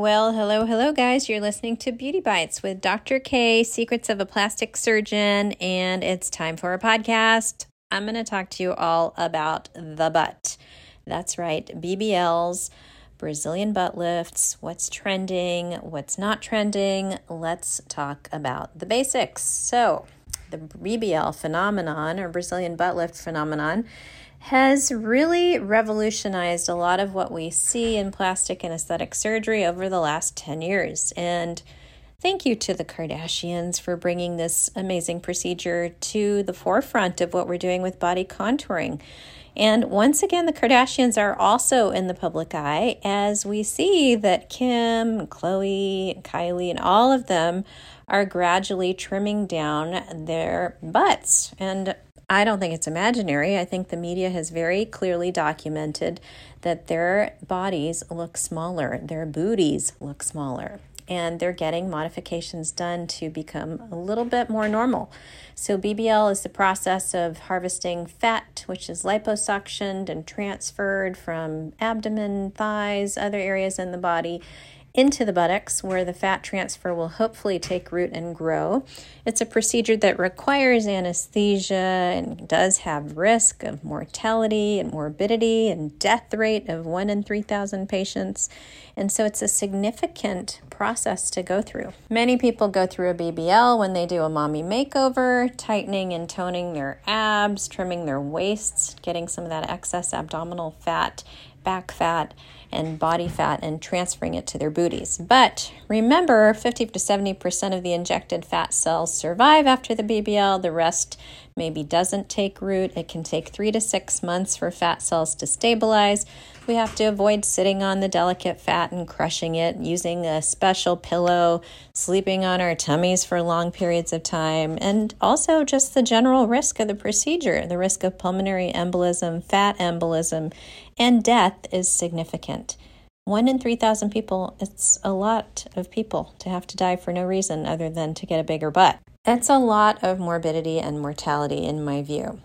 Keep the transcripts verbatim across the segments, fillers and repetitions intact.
Well, hello, hello, guys. You're listening to Beauty Bites with Doctor K, Secrets of a Plastic Surgeon, and it's time for a podcast. I'm going to talk to you all about the butt. That's right, B B Ls, Brazilian butt lifts, what's trending, what's not trending. Let's talk about the basics. So, the B B L phenomenon, or Brazilian butt lift phenomenon, has really revolutionized a lot of what we see in plastic and aesthetic surgery over the last ten years. And thank you to the Kardashians for bringing this amazing procedure to the forefront of what we're doing with body contouring. And once again, the Kardashians are also in the public eye as we see that Kim, Khloe, Kylie, and all of them are gradually trimming down their butts. And I don't think it's imaginary. I think the media has very clearly documented that their bodies look smaller, their booties look smaller, and they're getting modifications done to become a little bit more normal. So B B L is the process of harvesting fat, which is liposuctioned and transferred from abdomen, thighs, other areas in the body, into the buttocks, where the fat transfer will hopefully take root and grow. It's a procedure that requires anesthesia and does have risk of mortality and morbidity and death rate of one in three thousand patients. And so it's a significant process to go through. Many people go through a B B L when they do a mommy makeover, tightening and toning their abs, trimming their waists, getting some of that excess abdominal fat, back fat, and body fat, and transferring it to their booties. But remember, fifty to seventy percent of the injected fat cells survive after the B B L. The rest maybe doesn't take root. It can take three to six months for fat cells to stabilize. We have to avoid sitting on the delicate fat and crushing it, using a special pillow, sleeping on our tummies for long periods of time, and also just the general risk of the procedure. The risk of pulmonary embolism, fat embolism, and death is significant. One in three thousand people, it's a lot of people to have to die for no reason other than to get a bigger butt. That's a lot of morbidity and mortality in my view.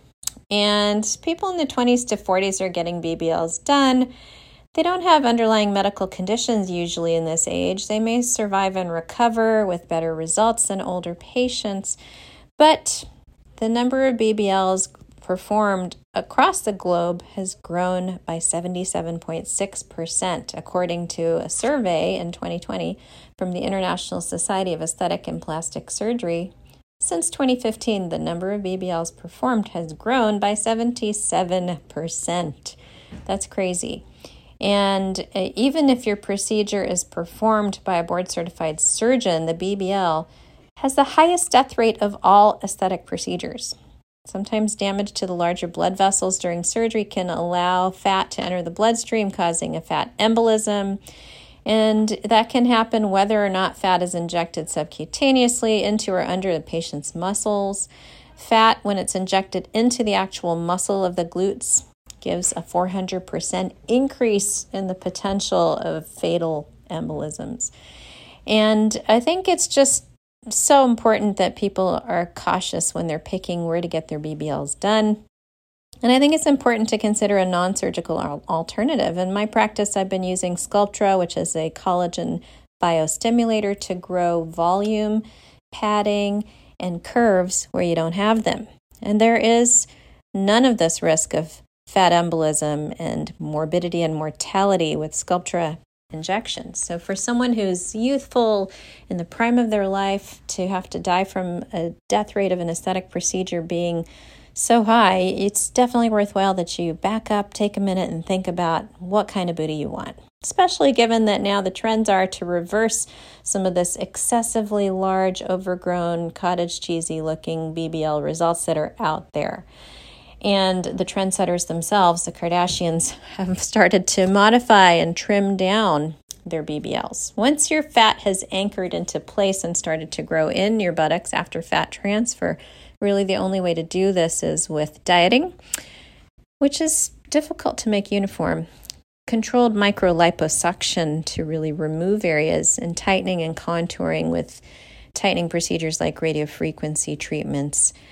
And people in the twenties to forties are getting B B Ls done. They don't have underlying medical conditions usually in this age. They may survive and recover with better results than older patients. But the number of B B Ls performed across the globe has grown by seventy-seven point six percent, according to a survey in twenty twenty from the International Society of Aesthetic and Plastic Surgery. Since twenty fifteen, the number of B B Ls performed has grown by seventy-seven percent. That's crazy. And even if your procedure is performed by a board-certified surgeon, the B B L has the highest death rate of all aesthetic procedures. Sometimes damage to the larger blood vessels during surgery can allow fat to enter the bloodstream, causing a fat embolism. And that can happen whether or not fat is injected subcutaneously into or under the patient's muscles. Fat, when it's injected into the actual muscle of the glutes, gives a four hundred percent increase in the potential of fatal embolisms. And I think it's just so important that people are cautious when they're picking where to get their B B Ls done. And I think it's important to consider a non-surgical alternative. In my practice, I've been using Sculptra, which is a collagen biostimulator to grow volume, padding, and curves where you don't have them. And there is none of this risk of fat embolism and morbidity and mortality with Sculptra injections. So for someone who's youthful, in the prime of their life, to have to die from a death rate of an aesthetic procedure being so high, it's definitely worthwhile that you back up, take a minute, and think about what kind of booty you want. Especially given that now the trends are to reverse some of this excessively large, overgrown, cottage cheesy looking B B L results that are out there. And the trendsetters themselves, the Kardashians, have started to modify and trim down their B B Ls. Once your fat has anchored into place and started to grow in your buttocks after fat transfer, really the only way to do this is with dieting, which is difficult to make uniform. Controlled microliposuction to really remove areas, and tightening and contouring with tightening procedures like radiofrequency treatments.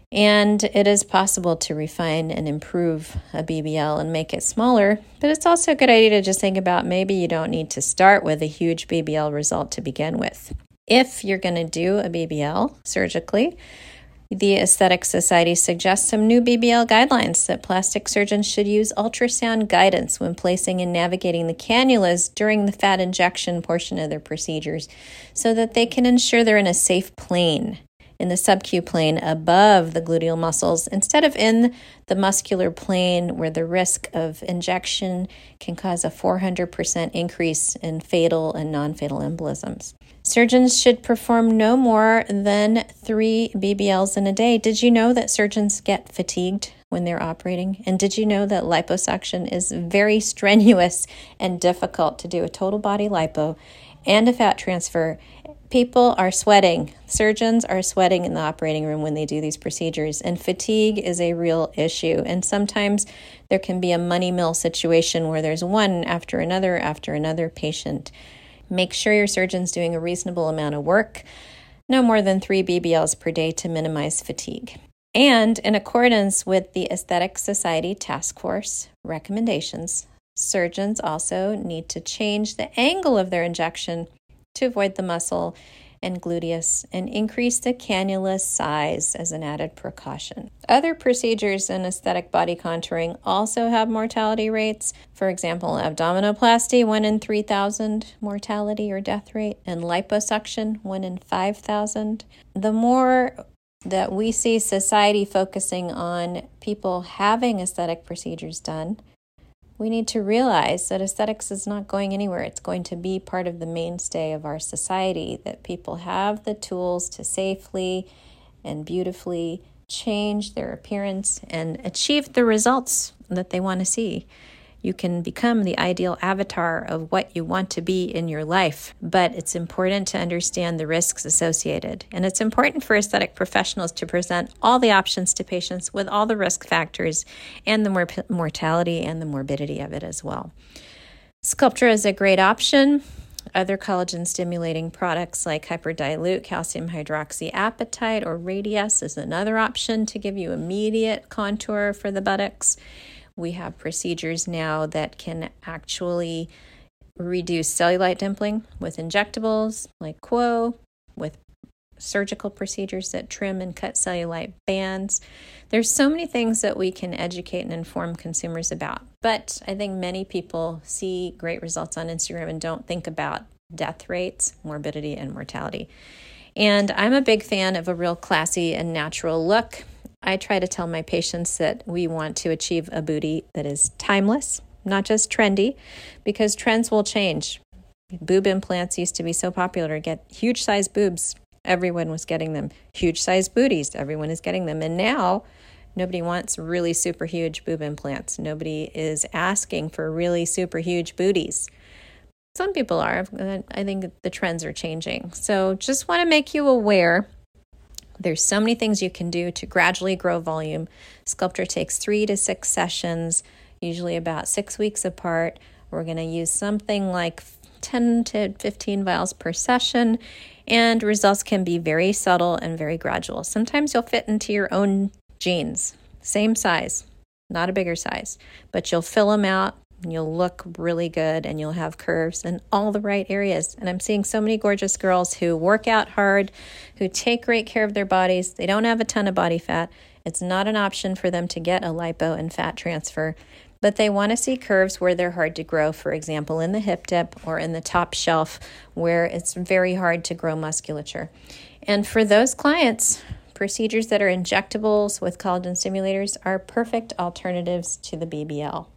And it is possible to refine and improve a B B L and make it smaller, but it's also a good idea to just think about maybe you don't need to start with a huge B B L result to begin with. If you're going to do a B B L surgically, the Aesthetic Society suggests some new B B L guidelines that plastic surgeons should use ultrasound guidance when placing and navigating the cannulas during the fat injection portion of their procedures so that they can ensure they're in a safe plane, in the subcu plane above the gluteal muscles instead of in the muscular plane where the risk of injection can cause a four hundred percent increase in fatal and non-fatal embolisms. Surgeons should perform no more than three B B Ls in a day. Did you know that surgeons get fatigued when they're operating? And did you know that liposuction is very strenuous and difficult to do? A total body lipo and a fat transfer. People are sweating. Surgeons are sweating in the operating room when they do these procedures, and fatigue is a real issue. And sometimes there can be a money mill situation where there's one after another after another patient. Make sure your surgeon's doing a reasonable amount of work, no more than three B B Ls per day to minimize fatigue. And in accordance with the Aesthetic Society Task Force recommendations, surgeons also need to change the angle of their injection to avoid the muscle and gluteus and increase the cannula size as an added precaution. Other procedures in aesthetic body contouring also have mortality rates. For example, abdominoplasty, one in three thousand mortality or death rate, and liposuction, one in five thousand. The more that we see society focusing on people having aesthetic procedures done, we need to realize that aesthetics is not going anywhere. It's going to be part of the mainstay of our society, that people have the tools to safely and beautifully change their appearance and achieve the results that they want to see. You can become the ideal avatar of what you want to be in your life, but it's important to understand the risks associated. And it's important for aesthetic professionals to present all the options to patients with all the risk factors and the mor- mortality and the morbidity of it as well. Sculptra is a great option. Other collagen-stimulating products like hyperdilute calcium hydroxyapatite or Radiesse is another option to give you immediate contour for the buttocks. We have procedures now that can actually reduce cellulite dimpling with injectables like Quo, with surgical procedures that trim and cut cellulite bands. There's so many things that we can educate and inform consumers about. But I think many people see great results on Instagram and don't think about death rates, morbidity, and mortality. And I'm a big fan of a real classy and natural look. I try to tell my patients that we want to achieve a booty that is timeless, not just trendy, because trends will change. Boob implants used to be so popular to get huge size boobs. Everyone was getting them. Huge size booties, everyone is getting them. And now nobody wants really super huge boob implants. Nobody is asking for really super huge booties. Some people are. I think the trends are changing. So just want to make you aware. There's so many things you can do to gradually grow volume. Sculptra takes three to six sessions, usually about six weeks apart. We're going to use something like ten to fifteen vials per session, and results can be very subtle and very gradual. Sometimes you'll fit into your own jeans, same size, not a bigger size, but you'll fill them out. You'll look really good and you'll have curves in all the right areas. And I'm seeing so many gorgeous girls who work out hard, who take great care of their bodies. They don't have a ton of body fat. It's not an option for them to get a lipo and fat transfer, but they want to see curves where they're hard to grow, for example, in the hip dip or in the top shelf where it's very hard to grow musculature. And for those clients, procedures that are injectables with collagen stimulators are perfect alternatives to the B B L.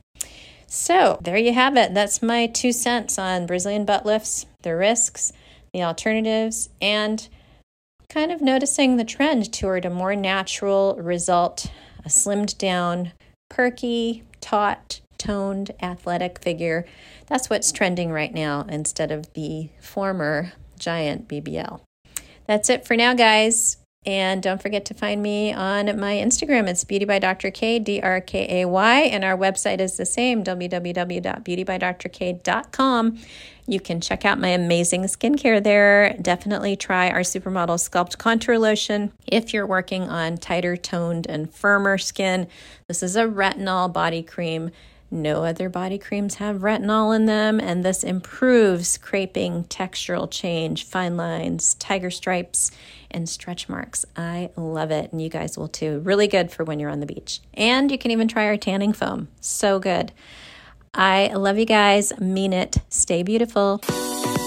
So there you have it. That's my two cents on Brazilian butt lifts, the risks, the alternatives, and kind of noticing the trend toward a more natural result, a slimmed down, perky, taut, toned, athletic figure. That's what's trending right now instead of the former giant B B L. That's it for now, guys. And don't forget to find me on my Instagram. It's Beauty by Doctor K, D R K A Y. And our website is the same, w w w dot beauty by dr k dot com. You can check out my amazing skincare there. Definitely try our Supermodel Sculpt Contour Lotion if you're working on tighter toned and firmer skin. This is a retinol body cream. No other body creams have retinol in them, and this improves creping, textural change, fine lines, tiger stripes, and stretch marks. I love it, and you guys will too. Really good for when you're on the beach. And you can even try our tanning foam. So good. I love you guys. Mean it. Stay beautiful.